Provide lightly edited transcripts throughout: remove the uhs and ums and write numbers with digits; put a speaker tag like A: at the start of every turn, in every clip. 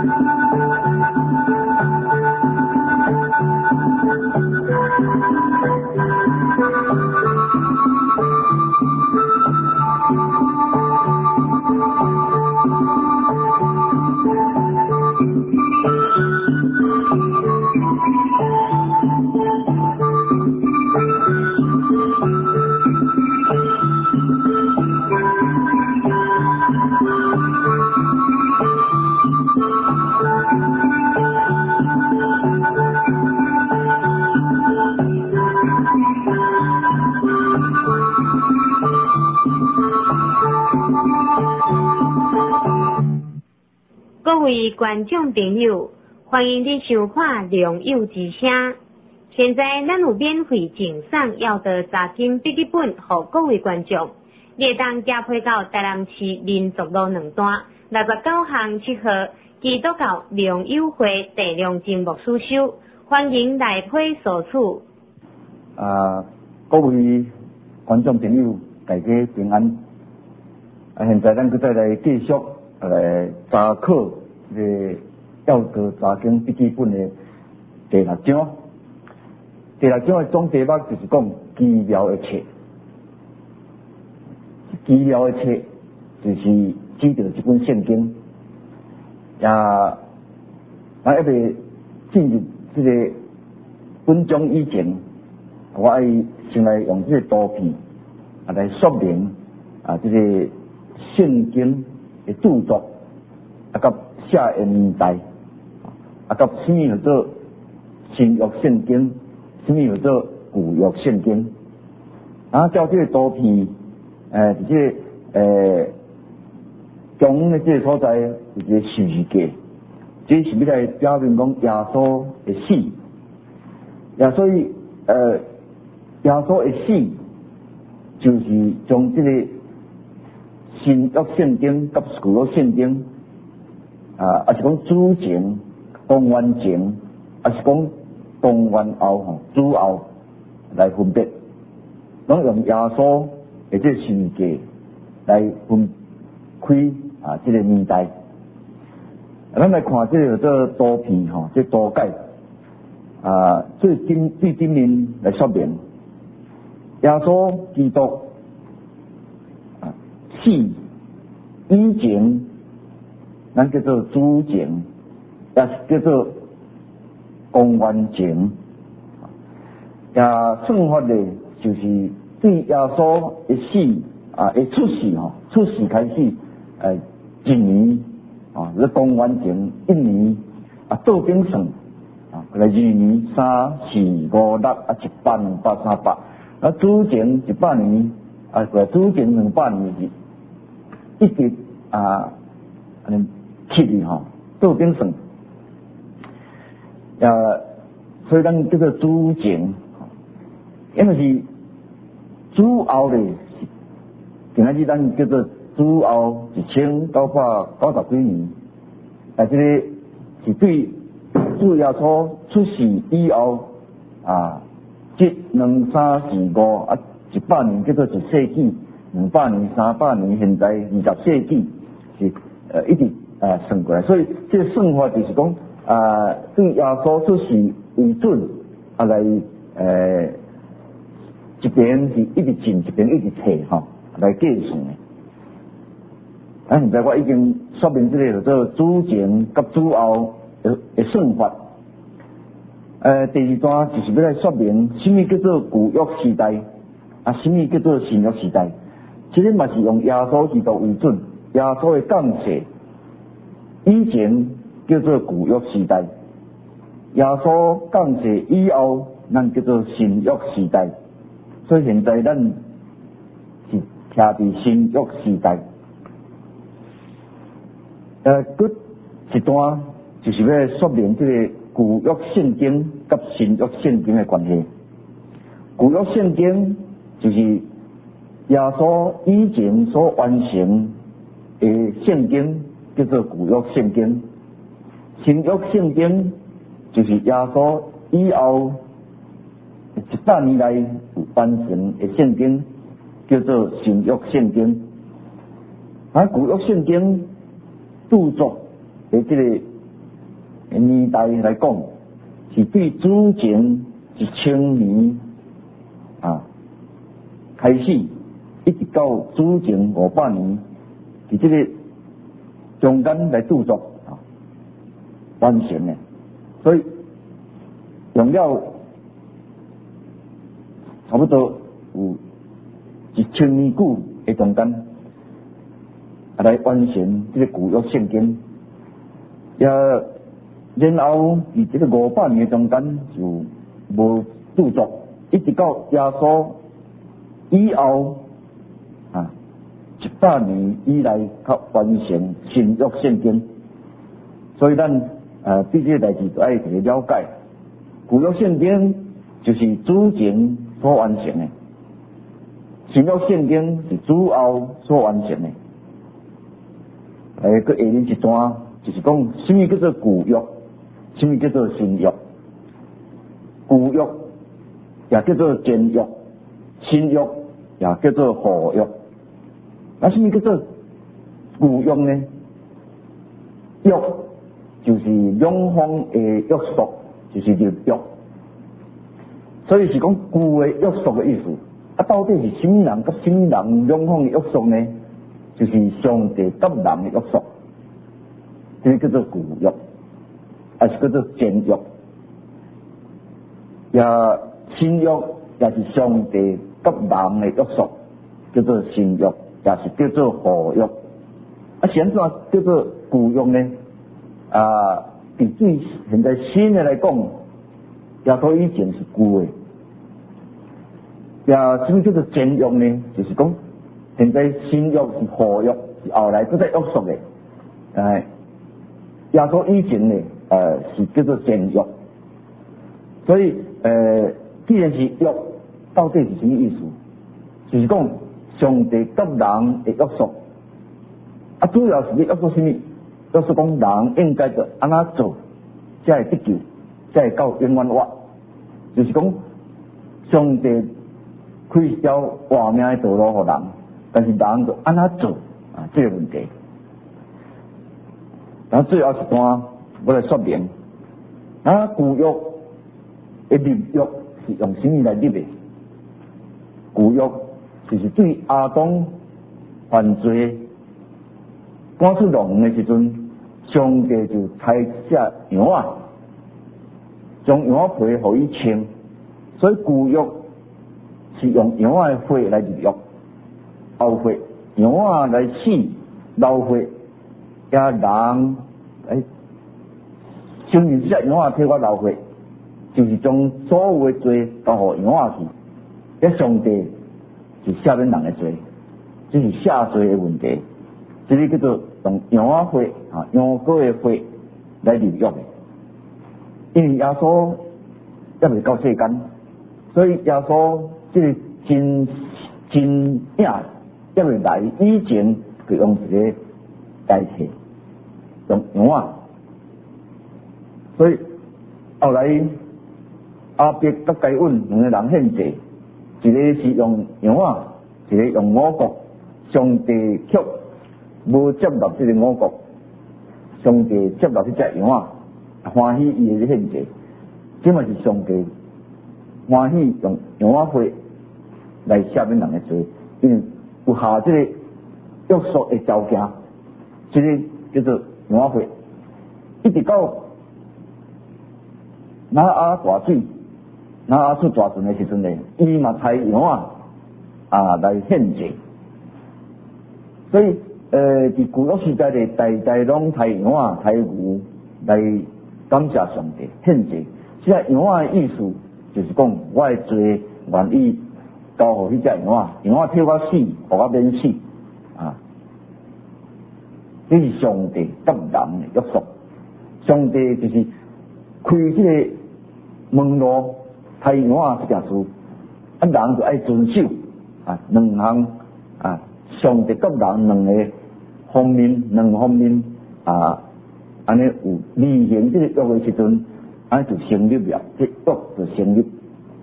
A: 各位观众朋友，欢迎你收看《良友之声》。现在咱有免费赠送要的查经笔记本，给各位观众。你会当加配到台南市民族路2段69巷7号基督教良友会第良经牧师收，欢迎来配索取。
B: 各位观众朋友，大家平安。现在咱再来继续来查考要道查经笔记本的第6章。第6章的总题目就是讲奇妙的册。奇妙的册就是指着这本圣经。那要未进入这个本章以前，我爱先来用这个图片来说明这个圣经的著作甲写的年代甲什么叫做新约圣经，什么叫做旧约圣经。照这个图片这个中的这个所在有一个十字架，这是要来表明讲耶稣的死。所以耶稣的死就是将这个新约圣经甲旧约圣经也是讲主前、公元前，也是讲公元后、主后来分别，拢用耶稣的这十字架来分开这个年代。咱来看这个这图片这图解最顶面来说明耶稣基督死以前，咱叫做主前，也是叫做公元前。算法呢，就是对耶稣的死的出世开始一年是公元前1年倒顶算来2年3、4、5、6、100、200、300，主前100年主前200年是一直7年倒顶算。所以咱叫做主前，因为是主后呢，今仔日咱叫做主后1990几年，这个是对主耶稣出世以后这2、3、4、5、100年叫做1世纪，200年、300年，现在20世纪是一直算过来。所以这个算法就是讲对耶稣出世为准来一边是一直进，一边一直退来计算的。现在我已经说明这个叫做主前甲主后的算法。第2段就是要来说明什么叫做旧约时代什么叫做新约时代。这个嘛是用耶稣基督为准，耶稣的降世以前叫做旧约时代，耶稣降世以后咱叫做新约时代。所以现在咱是徛伫新约时代。搁一段就是要说明这个旧约圣经甲新约圣经的关系。旧约圣经就是耶稣以前所完成的圣经，叫做旧约圣经。新约圣经就是耶稣以后100年来完成的圣经，叫做新约圣经。旧约圣经著作的这个年代来讲，是对主前1000年开始，一直到主前500年，伫这个中间来著作完成的，所以用了差不多有1000年久的中间，来完成这个旧约圣经。也然后伫这个500年的中间就无著作，一直到耶稣以后100年以来才完成新约圣经。所以咱对这个代志就要一个了解，旧约圣经就是主前所完成的，新约圣经是主后所完成的。佮下面一段就是讲，什么叫做旧约，什么叫做新约？旧约也叫做前约，新约也叫做后约。那什么叫做旧约呢？约就是两方的约束，就是立约，所以是讲旧的约束的意思。到底是什么人跟什么人两方的约束呢？就是上帝跟人的约束，这叫做旧约，也是叫做前约。也新约也是上帝跟人的约束，叫做新约，也是叫做后约。现在叫做旧约呢？对现在新的来讲，耶稣以前是旧的。也什么叫做前约呢？就是讲现在新约是后约，是后来都在约束的。耶稣以前呢，是叫做前约。所以既然是约，到底是什么意思？就是讲上帝跟人的约束。主要是约束什么？约束讲人应该着安怎做，才会得救，才会到永远活。就是讲上帝开一条活命的道路给人，但是人就安怎做这个问题。然后最后一段我来说明，旧约的立约是用什么来立的？旧约就是对亚当犯罪赶出笼的时阵，上帝就开只羊将羊皮予伊穿，所以旧约是用羊的血来立约，后血羊来死，老血也人承认这羊替我流血，就是将所有的罪交予羊去。这上帝是赦免人的罪，这是赦罪的问题。这个叫做用羊血羊羔的血来立约的。因为耶稣还未到世间，所以耶稣这个真影还未来以前，就用一个代替，用羊。所以后来阿伯甲该隐两个人献祭，一个是用羊，一个用五穀。上帝却无接纳这个五穀，上帝接纳这只羊，欢喜伊的献祭。这嘛是上帝欢喜用羊血来赦免人的罪，因为有下这个约束的条件，这个叫做羊血。一直到拿阿大水，拿阿出大船的时阵呢，伊嘛杀羊来献祭。所以伫旧约时代的代代拢杀羊杀牛来感谢上帝献祭。这羊的意思就是讲，我的罪愿意交予迄只羊，羊替我死，予我免死这是上帝跟人的约束。上帝就是开这个门路，杀羊这件事，人就爱遵守两项上帝跟人两方面安尼有履行这个约的时阵，安尼就成立了，这约就成立。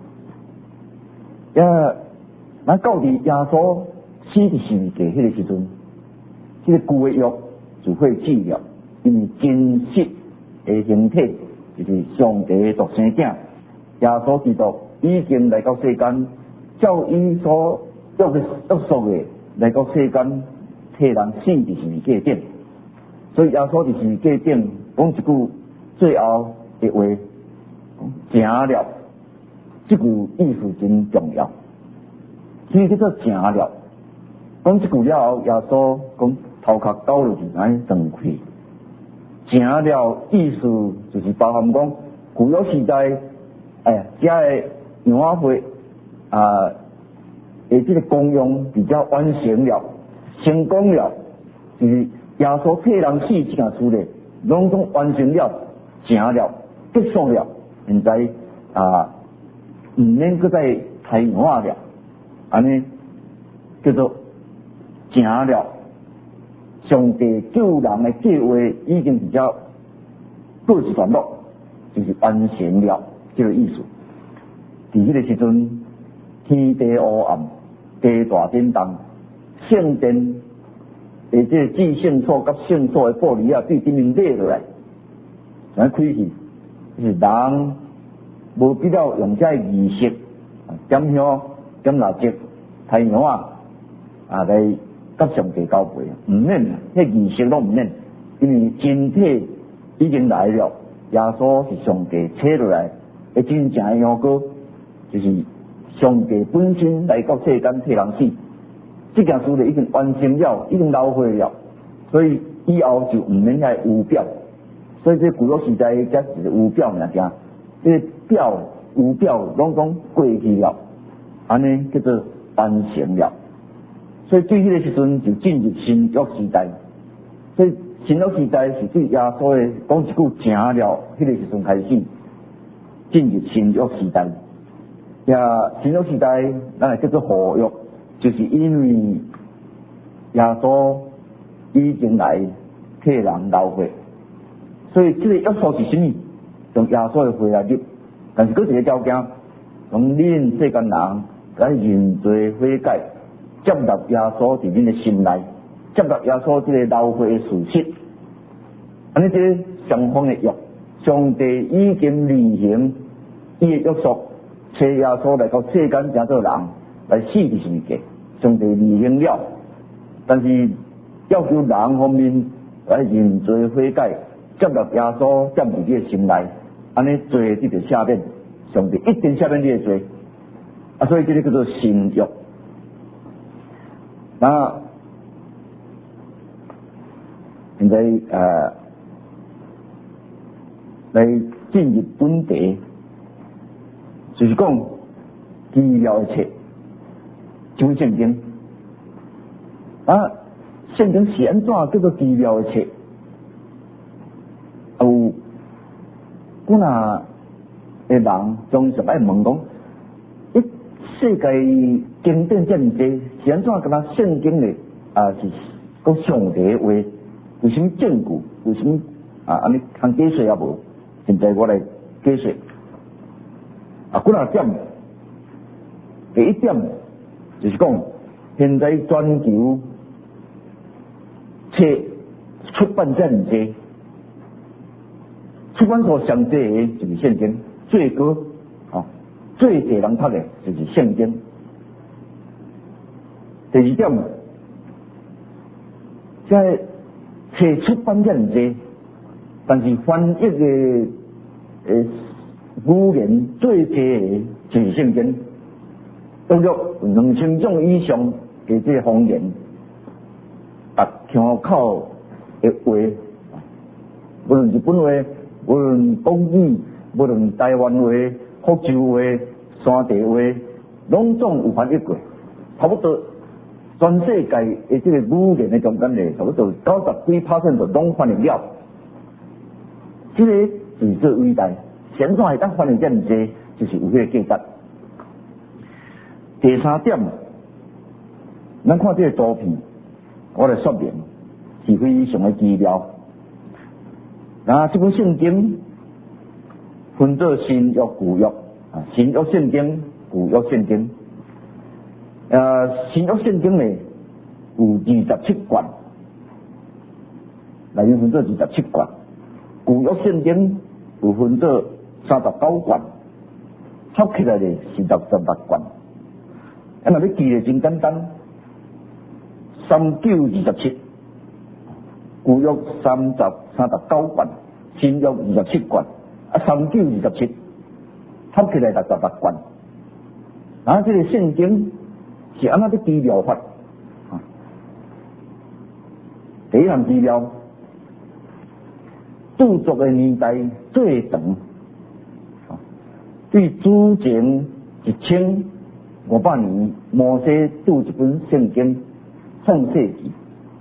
B: 咱到伫耶稣死伫十字架迄个时阵，这个旧的约就会记了，因为真实的形体，就是上帝的独生囝耶稣基督已经来到世间，照伊所约束的来到世间，替人死伫十字架顶。所以耶稣伫十字架顶讲一句最后的话，成了。这句意思真重要，其实叫做成了。讲这句了后，耶稣讲头壳倒落去，安断开。成了意思就是包含讲古约时代，这个羊仔会的这个功用比较完成了，成功了，就是耶稣替人死这件事咧，拢总完成了，成了，结束了。现在唔免再抬羊仔了，安尼叫做成了。上帝救人的计划已经比较告一段落，就是完成了这个意思。伫迄个时阵，天地黑暗，地大震动，圣殿的这个至圣所甲圣所的玻璃啊，对顶面裂落来，才开去，就是人无必要用这仪式，点香、点蜡烛、太阳来甲上帝交配，唔免，迄仪式拢唔免，因为真体已经来了，耶稣是上帝切落来的真正的羊羔，就是上帝本身来到世间替人死，这件事已经完成了，已经流血了，所以以后就唔免遐有表，所以这古约时代才是有表物件，这表有表拢讲过去了，安尼叫做完成了。所以对迄个时阵就进入新约时代，所以新约时代是对耶稣的讲一句成了，迄个时阵开始进入新约时代。新约时代咱叫做后约，就是因为耶稣已经来替人流血，所以这个约束是什么？用耶稣的血来入，但是佫一个条件，从恁世间人来认罪悔改。接纳耶稣伫恁的心内，接纳耶稣这个流血的事实，安尼这个双方的约，上帝已经履行伊的约束，找耶稣来到世间成做人来死伫十字架，上帝履行了，但是要求人方面来认罪悔改，接纳耶稣进入你的心内，安尼罪你就赦免，上帝一定赦免你的罪，所以这个叫做新约。那现在来进入本题，就是讲奇妙的册，就是圣经。圣经是安怎叫做奇妙的册？有几若的人总是爱问讲，世界经典这么多，是安怎跟他圣经的是讲上帝的话？有什么证据？有什么安尼通解释也无？现在我来解释。几若点？第一点就是讲，现在全球册出版这么多，出版所上多的就是圣经，最高最多人读的就是圣经。第二点，在册出版这么多，但是翻译的语言最多的就是圣经，大约有2000种以上的这个方言，腔口的话，无论日本话，无论广语，无论台湾话、福州话、山地话，拢总有翻译过，差不多全世界的这个语言的中间呢，差不多90几%拢翻译了。这个是最伟大，现在会当翻译这么多，就是有迄个价值。第三点，咱看这个图片，我来说明是非常的奇妙。这本圣经分做新约、旧约，新约圣经、旧约圣经。新约圣经呢有27卷，内容分做27卷， 旧约圣经有分做39卷，合起来咧是66卷。若要记咧真简单，3927，旧约39卷，新约27卷，3927合起来66卷。这个圣经是安怎咧治疗法？第一项治疗，著作的年代最长，对之前1500年，摩西著一本圣经《创世纪》，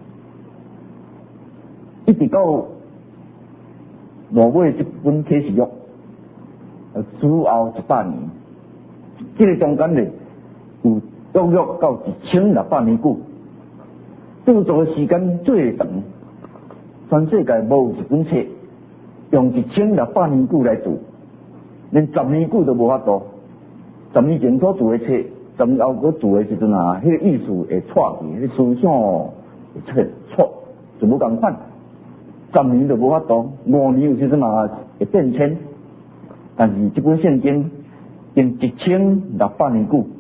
B: 一直到落尾这本启示录，之后100年，这个中间咧有约到1600年久。著作的时间最长，全世界无一本册用1600年久来做，连10年久都无法度。10年前所做的册，10年后搁做的时阵啊，迄个意思会错去，迄个思想会错，就无共款。10年都无法度，5年有时阵嘛会变迁。但是这本圣经用1600年久，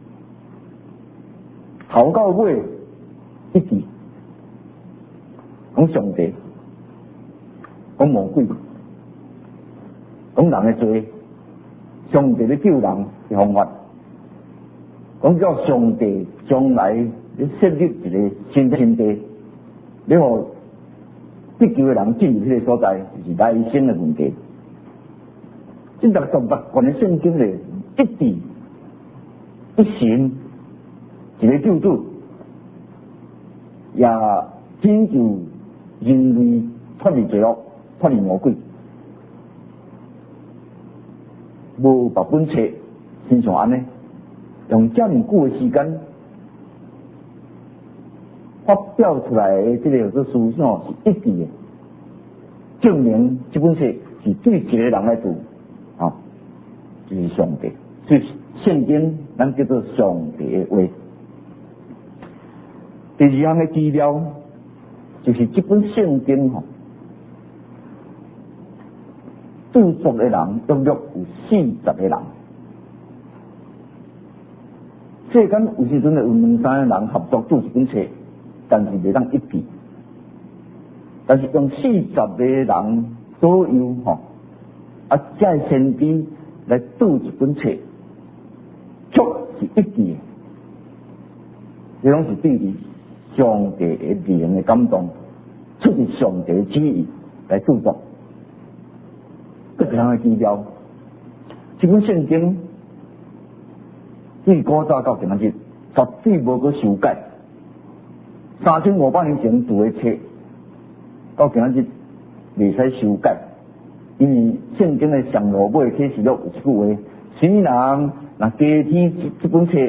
B: 头到尾。一致讲上帝，讲魔鬼，讲人的罪，上帝咧救人的方法，讲叫上帝将来咧设立一个新地，你互地球的人进入迄个所在，就是来生的问题。这66卷的圣经咧，一致一神一个救主。也拯救人类脱离罪恶、脱离魔鬼，无别本册亲像安尼，用这么久的时间发表出来的这个思想是一致的，证明这本册是对一个人来做就是上帝。所以圣经咱叫做上帝的话。第二项的治疗就是这本圣经著作的人约有40个人。世间有时阵有2、3个人合作做一本册，但是袂当一致。但是用40个人左右才会先知来做一本册，却是一致的。这拢是对于上帝的灵的感动，出自上帝的旨意来著作。各项的治疗，这本圣经对古早到今仔日绝对无搁修改。3500年前做的册，到今仔日袂使修改，因为圣经的上落尾启示录有一句话：什么人若加添这本册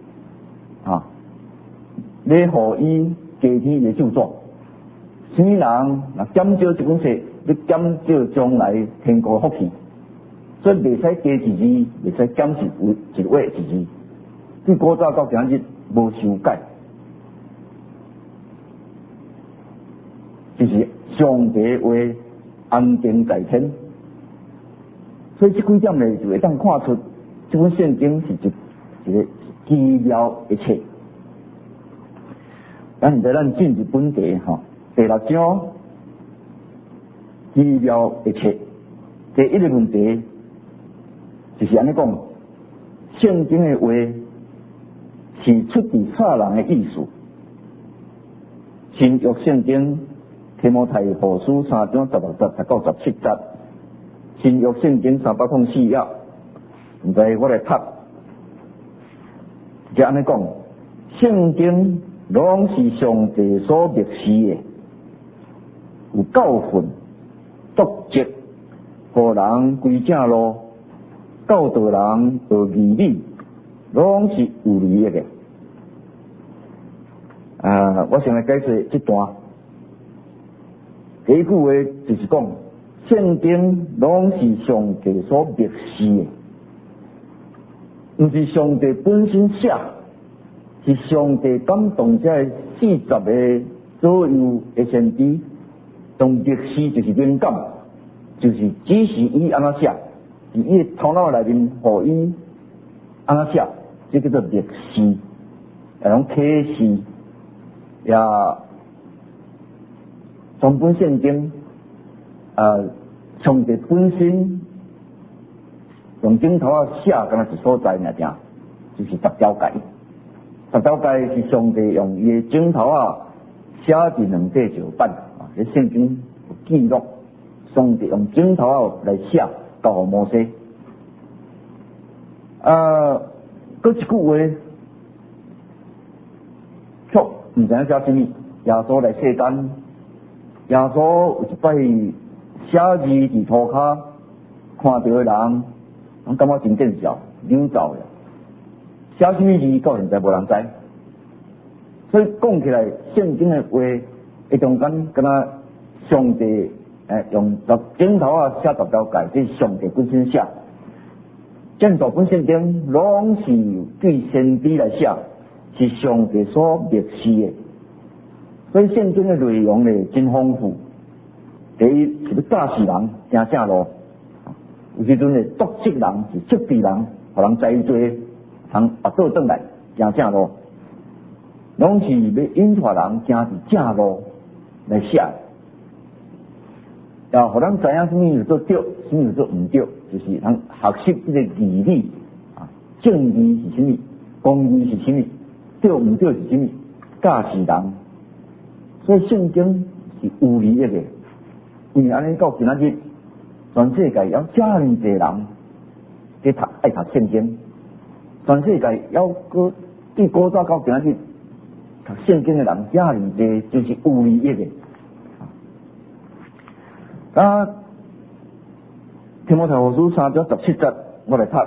B: 你互伊加添的著作，什么人若减少这本册，你减少将来天国福气，所以袂使加一字，袂使减一画一字。对古早到今日无修改，就是上帝话安定在天。所以这几点呢，就会当看出这本圣经是一个治疗的册。咱咱进入本题第6章治疗的册。第一个问题就是安尼讲，圣经的话是出自啥人的意思？新约圣经提摩太后书3章16节到17节，新约圣经304页，唔知我来读，就安尼讲，圣经拢是上帝所默示的，有教训、督责，互人归正路，教导人学义理，拢是有利益的。我先来解释这段。第一句话就是讲，圣经拢是上帝所默示的，不是上帝本身写。是上帝感动这40个左右的先知，用默示就是灵感， 就是只是伊安怎写，伫伊的头脑内面，互伊安怎写，这叫做历史，也种启示，也全本圣经，上帝本身用镜头啊写，敢若一所在尔定，就是十条诫。十条诫是上帝用伊的镜头啊写伫两块石板，迄圣经有记录，上帝用镜头啊来写，交互摩西。搁一句话，却毋知影写啥物。耶稣来世间，耶稣有一摆写字伫涂骹，看到的人，感觉真见笑，扭走了。写啥物字到现在无人知，所以讲起来，圣经的话，迄中间敢若上帝用镜头啊写十条诫，这是上帝本身写。整大本圣经拢是对先知来写，是上帝所默示的，所以圣经的内容呢真丰富。第一是要教示人行正路，有时阵呢督责人是责备人，互人知罪，通倒转来行正路，拢是要引导人行伫正路来写，也互人知影什么叫做对，什么叫做毋对，就是通学习这个义理正义是什么，公义是什么，对毋对是什么，教示人。所以圣经是有利益的，因为安尼到今仔日，全世界有遮尔济人去爱读圣经，全世界有个对古早到今仔日读圣经的人遮尔济，就是有利益的。提摩太后书3章17节，我来读：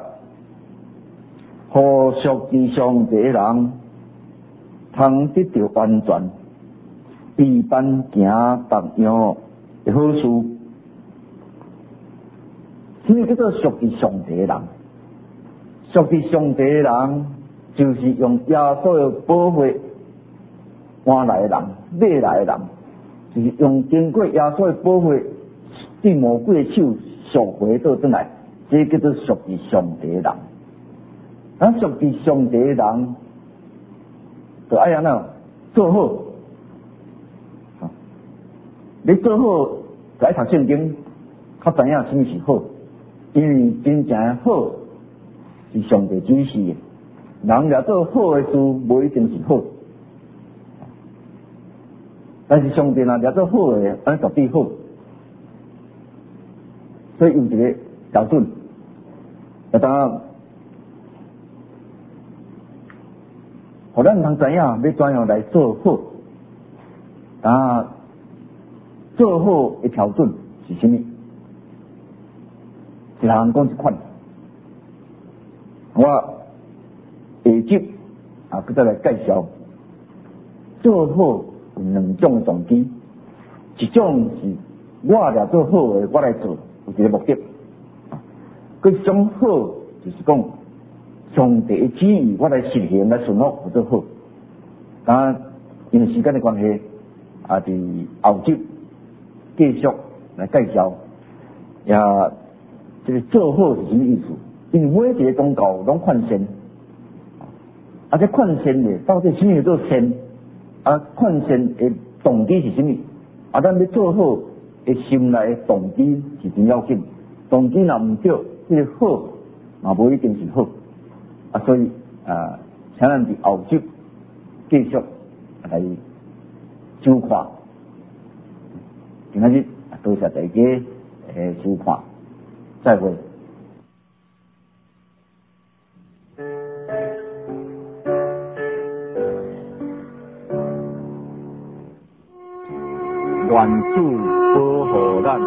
B: 互属于上帝的人，通得到完全，比般行别样的好事。什么叫做属于上帝的人？属于上帝的人，就是用耶稣的宝血换来的人，买来的人，就是用经过耶稣的宝血对魔鬼的手赎回倒转来，这叫做属于上帝的人。属于上帝的人，就爱安怎做好。你做好就爱读圣经，较知影什么是好，因为真正好是上帝指示的。人若做好的事，无一定是好，但是上帝若做好的，安绝对好。所以有一个标准，当互咱通知影要怎样来做好。做好的标准是什么？一项讲一款，我下集佮再来介绍。做好有两种动机，一种是我了做好的，我来做有一个目的；佮一种好就是讲上帝的旨意，我来实行来顺服有做好。因为时间的关系，伫后集继续来介绍，这个做好是什么意思？因为每一个宗教拢劝善，这劝善呢，到底什么叫做善？劝善的动机是什么？咱要做好的心内的动机是真要紧。动机若毋对，这个好嘛无一定是好。所以请咱伫后集继续来收看。今仔日多谢大家收看，再会。愿主保护咱，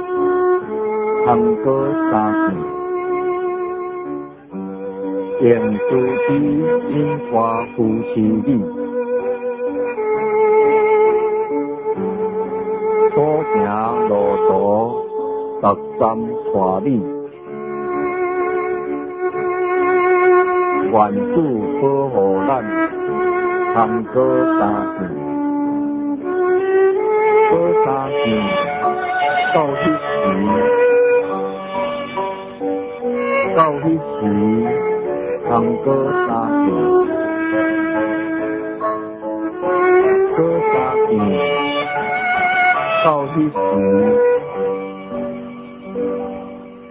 B: 通过3年，愿主之因花夫妻礼。所行路途，逐站带领，愿主保护咱，通过3年，过3年， 到迄时，通过三遍，过三遍，到迄时，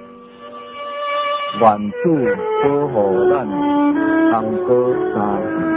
B: 愿主保护咱，通过三遍。